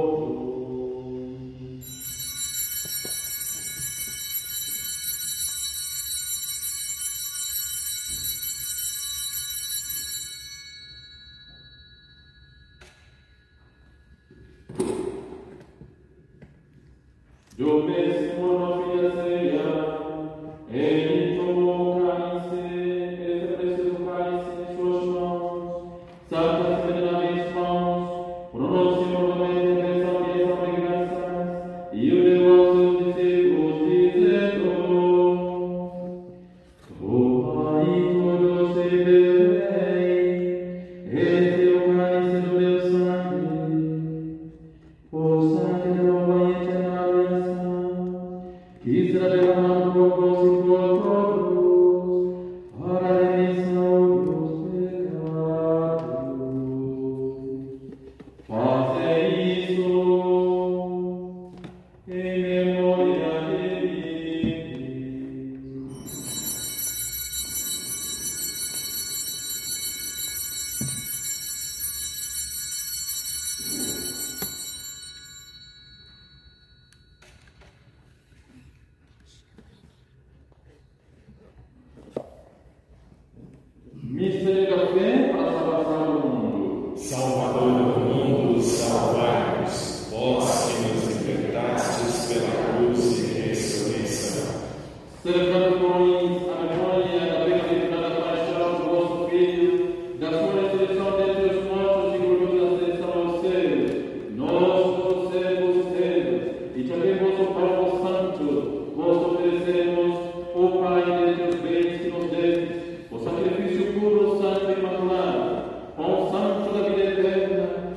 [SPEAKER 3] Do mesmo nome da ceia, ele tomou o cálice, este precioso cálice em suas mãos, santas e veneráveis mãos, pronunciou novamente a bênção e ação de graças, e o deu aos seus discípulos, dizendo: tomai todos e bebei, este é o cálice do meu sangue, o sangue da nova e eterna aliança, que será derramado por vós e por todos, para a remissão dos pecados. Fazei isso em memória de mim. Mistério da fé para a salvação do mundo.
[SPEAKER 1] Salvador do mundo, salvai-nos, vós que nos libertastes pela cruz e ressurreição.
[SPEAKER 3] Celebrando com a memória da bem-aventurada paixão do vosso Filho, da sua ressurreição dentre os mortos e gloriosa ascensão aos céus, nós, vossos servos e servas, e também vosso povo santo, vos oferecemos, ó Pai, dentre os bens que nos destes, o sacrifício puro, santo e imaculado, pão santo da vida eterna,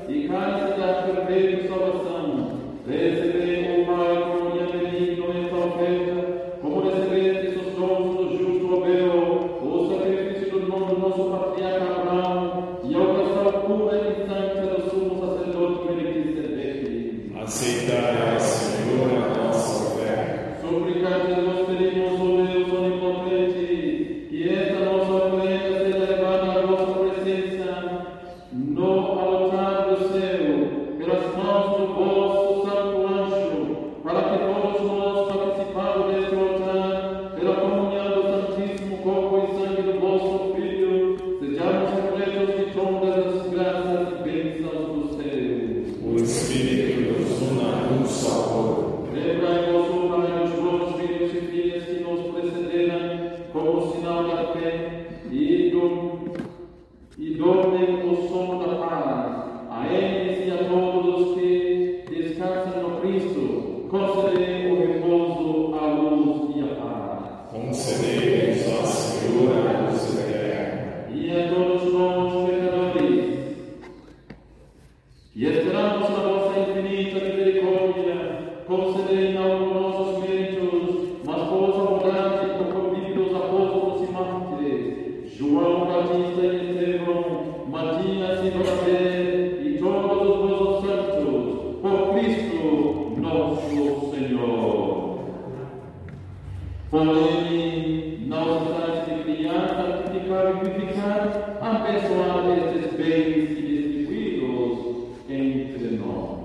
[SPEAKER 3] E esperamos na vossa infinita misericórdia, concedei aos nossos méritos, mas possa orar e concorrer dos apóstolos e mártires, João Batista e Estevão, Matias e Barnabé, e todos os vossos santos, por Cristo nosso Senhor. Por ele, nós estáis de criar, santificar e vivificar, abençoar estes bens e distribuídos entre nós.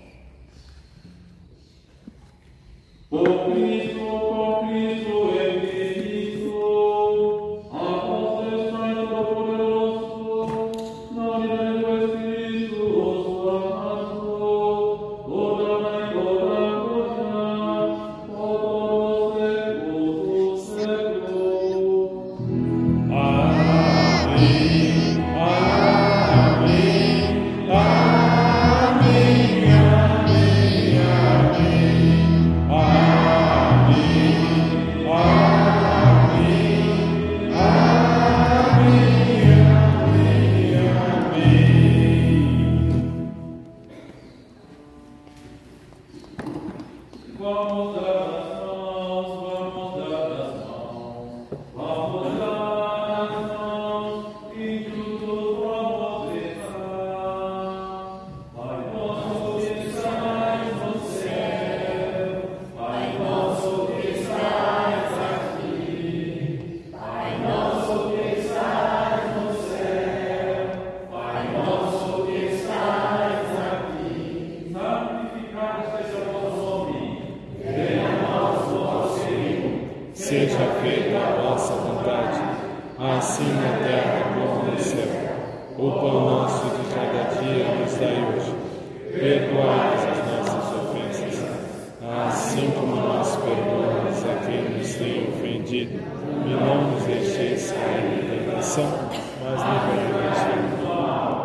[SPEAKER 3] Por Cristo, por Cristo, em Cristo, a voz Pai Todo-Poderoso, na unidade do Espírito Santo, toda a glória, por todos os séculos. Amém. Vamos dar as mãos, vamos dar as mãos, vamos dar as mãos e juntos vamos rezar. Pai nosso que estás no céu, Pai nosso que estás aqui, Pai nosso que estás no céu, Pai nosso que estás aqui, santificado seja o vosso nome. Venha a nós o vosso reino.
[SPEAKER 1] Seja feita a vossa vontade, assim na terra como no céu. O pão nosso de cada dia nos dai hoje. Perdoai-nos as nossas ofensas, assim como nós perdoamos a quem nos tem ofendido. E não nos deixeis cair em tentação, mas livrai-nos do mal.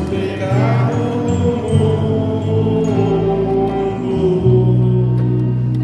[SPEAKER 6] Pecado do mundo.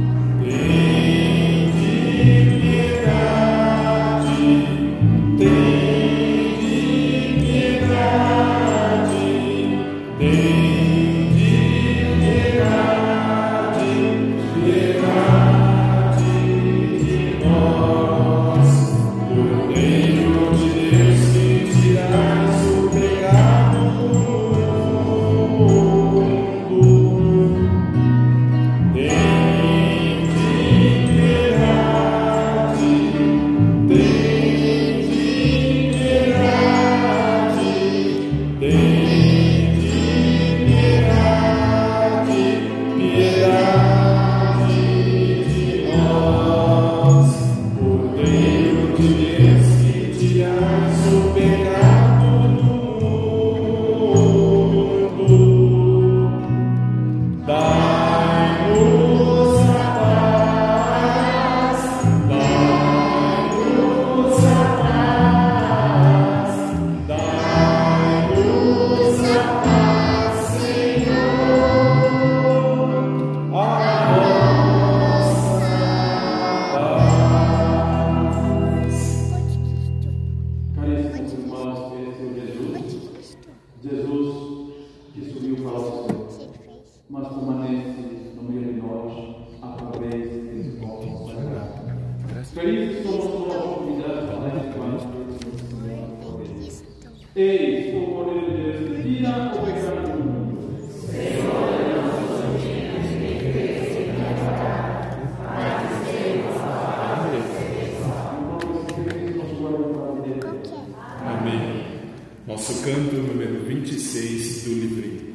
[SPEAKER 1] canto número vinte e seis do livrinho.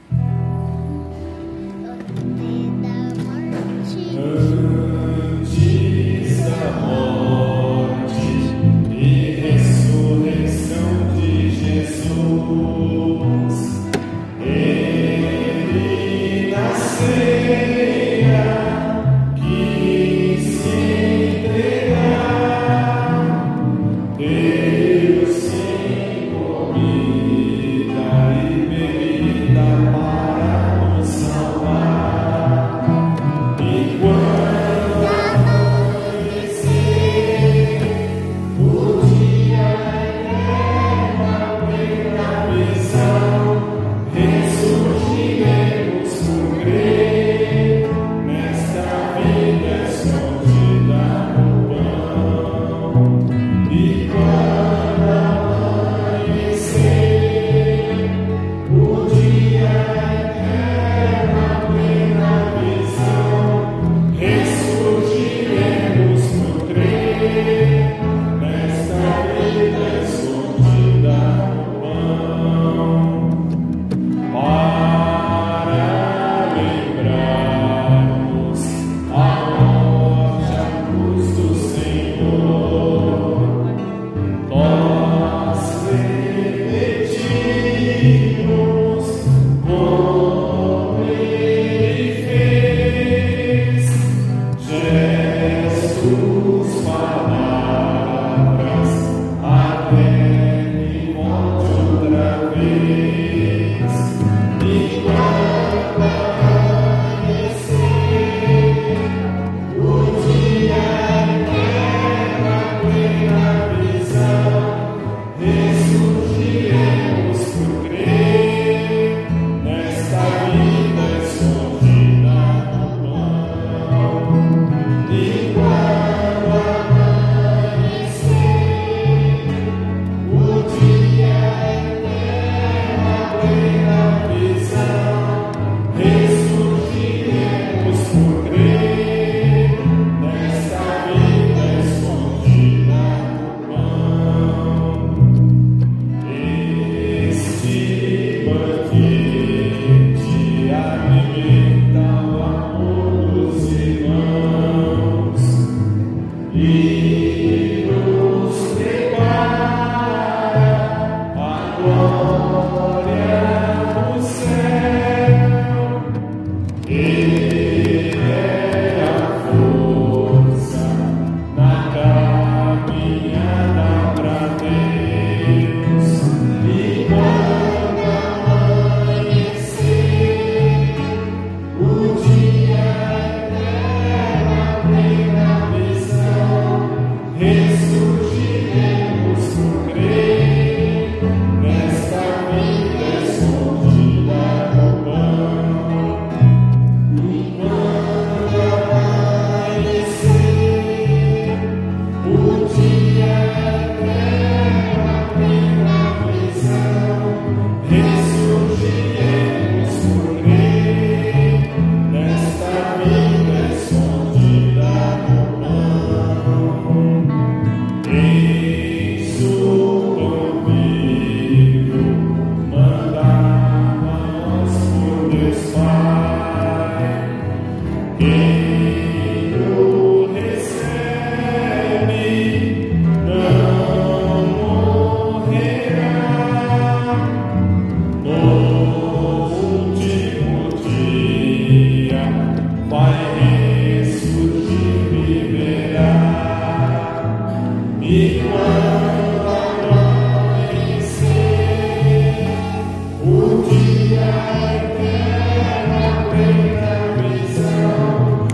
[SPEAKER 1] Antes da morte e ressurreição de Jesus, Ele na ceia quis se entregar, Deus sem comida e bebida para nos salvar. E quando amanhecer, o dia eterno plena visão, ressurgiremos por crer nesta vida escondida no pão. E quando amanhecer, o dia eterno plena visão, ressurgiremos por crer nesta vida escondida no pão, para lembrarmos a morte, a cruz do Senhor. Nós repetimos como Ele fez, gestos, palavras, até que volte outra vez. E quando amanhecer, o dia eterno plena visão, ressurgiremos por crer nesta vida escondida no pão. E quando amanhecer, o dia eterno plena visão, ressurgiremos por crer nesta vida escondida no pão. Este banquete alimenta o amor dos irmãos e nos prepara a glória do céu. Ele é a força na caminhada pra Deus. E quando amanhecer, o dia eterno plena visão, ressurgiremos por crer nesta vida escondida no pão. E quando amanhecer, o dia eterno plena visão, ressurgiremos por crer nesta vida escondida no pão. Eis o pão vivo, mandado a nós por Deus Pai. Quem o recebe não morrerá. No último dia vai ressurgir, viverá. E quando amanhecer, o dia eterno plena visão,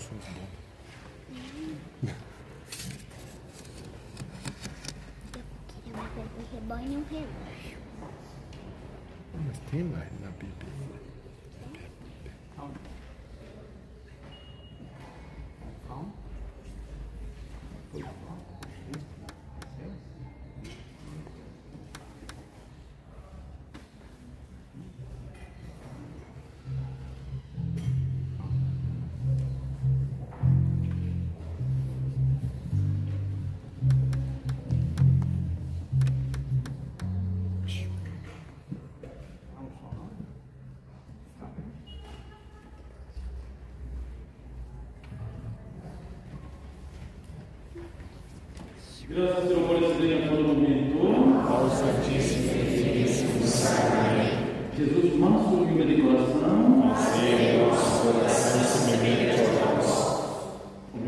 [SPEAKER 6] Rebanho e um relógio.
[SPEAKER 1] Mas tem mais na Bíblia.
[SPEAKER 3] Graças ao Senhor por esse dia a todo momento.
[SPEAKER 1] Ao Santíssimo e Finíssimo Sacramento.
[SPEAKER 3] Jesus, manso e humilde de coração.
[SPEAKER 1] Fazei o nosso coração semelhante ao vosso.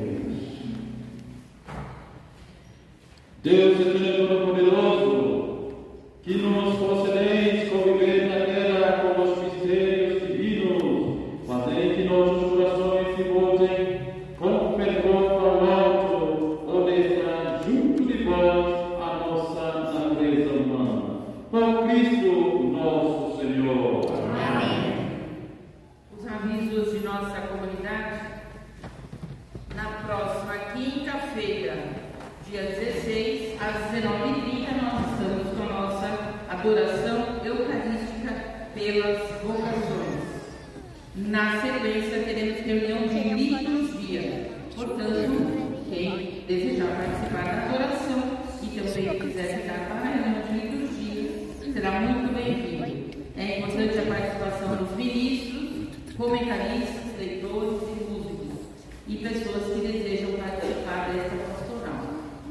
[SPEAKER 3] Deus eterno todo-poderoso, que nos concedeis conviver na terra com os mistérios divinos, fazei que nossos corações se voltem com fervor ao alto, onde está junto de vós a nossa natureza humana. Por Cristo nosso Senhor.
[SPEAKER 7] Amém. Os avisos de nossa comunidade. Na próxima quinta-feira, dia dezesseis, às dezenove e trinta, nós estamos com a nossa adoração eucarística pelas vocações. Na sequência, teremos reunião de liturgia. Portanto, quem desejar participar da adoração e também quiser ficar para a reunião de liturgia, será muito bem-vindo. É importante a participação dos ministros, comentaristas, leitores e músicos e pessoas que desejam participar desta pastoral.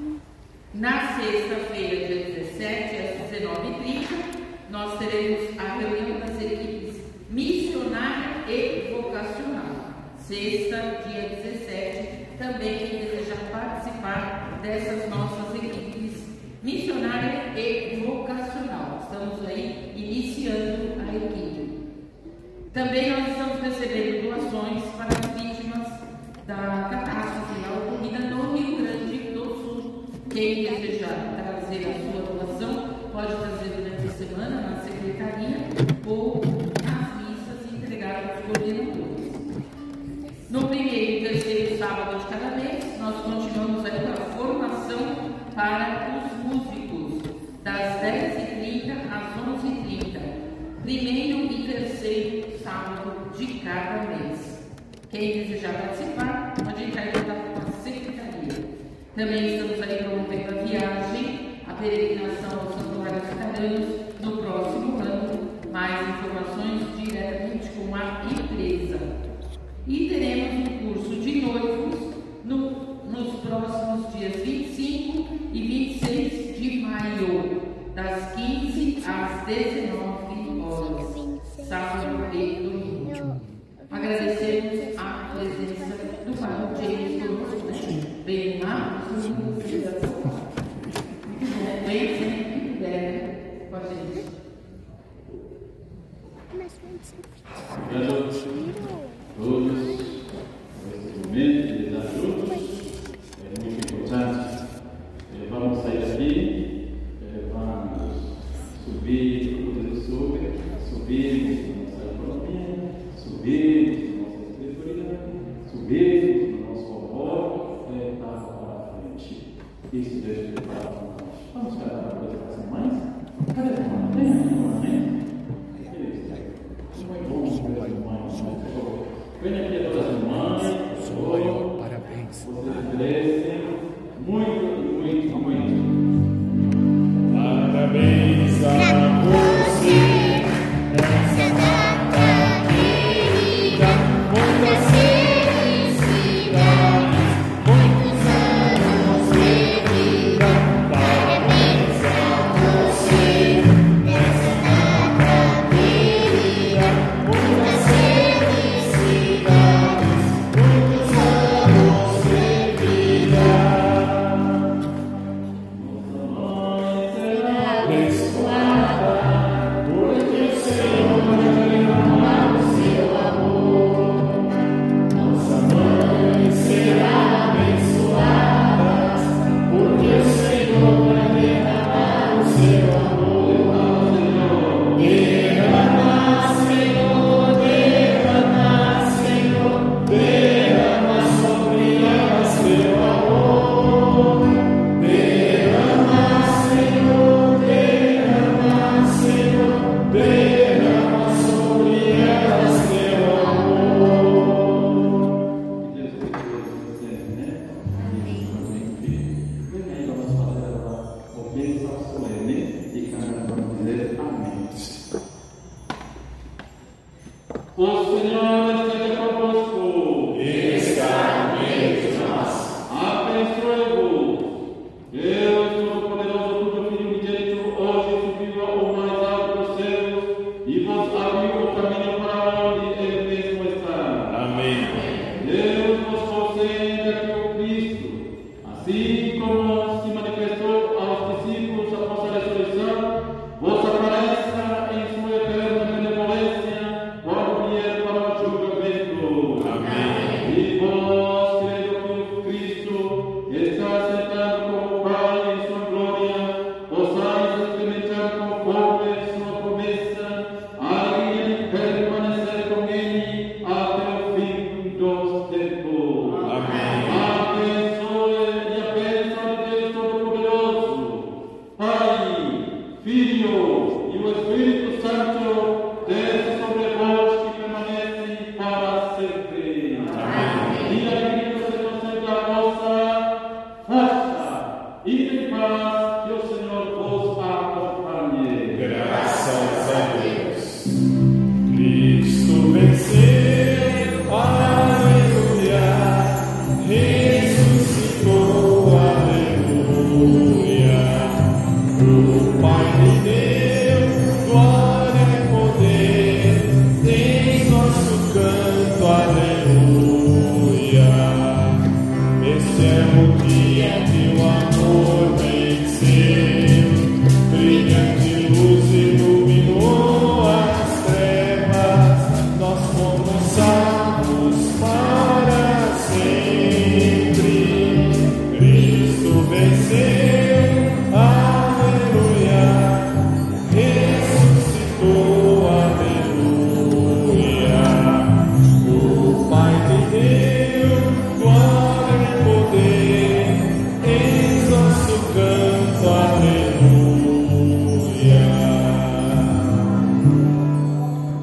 [SPEAKER 7] Na sexta-feira, dia dezessete, às dezenove e trinta, nós teremos a reunião das equipes missionária e vocacional. Sexta, dia dezessete, também quem desejar participar dessas nossas equipes missionária e vocacional. Estamos aí iniciando a equipe. Também nós estamos recebendo doações para as vítimas da catástrofe ocorrida no Rio Grande do Sul. Quem desejar trazer a sua doação pode trazer durante a semana na secretaria ou nas missas e entregar aos coordenadores. No primeiro e terceiro sábado de cada mês, nós continuamos aí com a formação para os músicos, das dez e trinta às onze e trinta, primeiro e terceiro sábado de cada mês. Quem desejar participar, pode entrar em contato com a secretaria. Também estamos aí promovendo a viagem, a peregrinação aos santuários luteranos no próximo ano. Mais informações diretamente com a empresa. E teremos um curso de noivos no, nos próximos dias vinte e cinco e vinte e seis de maio, das quinze às dezenove horas, sábado e domingo. Agradecemos a presença do Padre James conosco. Bem lá, muito bom, bem sempre que puder com a gente.
[SPEAKER 3] Obrigado a todos por este momento de estar juntos. É muito importante. Vamos sair daqui, vamos subir, poder subir, subirmos na nossa economia, subirmos na nossa espiritualidade, subirmos no nosso amor, para para frente. Isso Deus prepara para nós. Vamos cantar uma coisa para ser mais? Cadê a irmã? Tem a irmã? Muito bom, muito bom. Venha aqui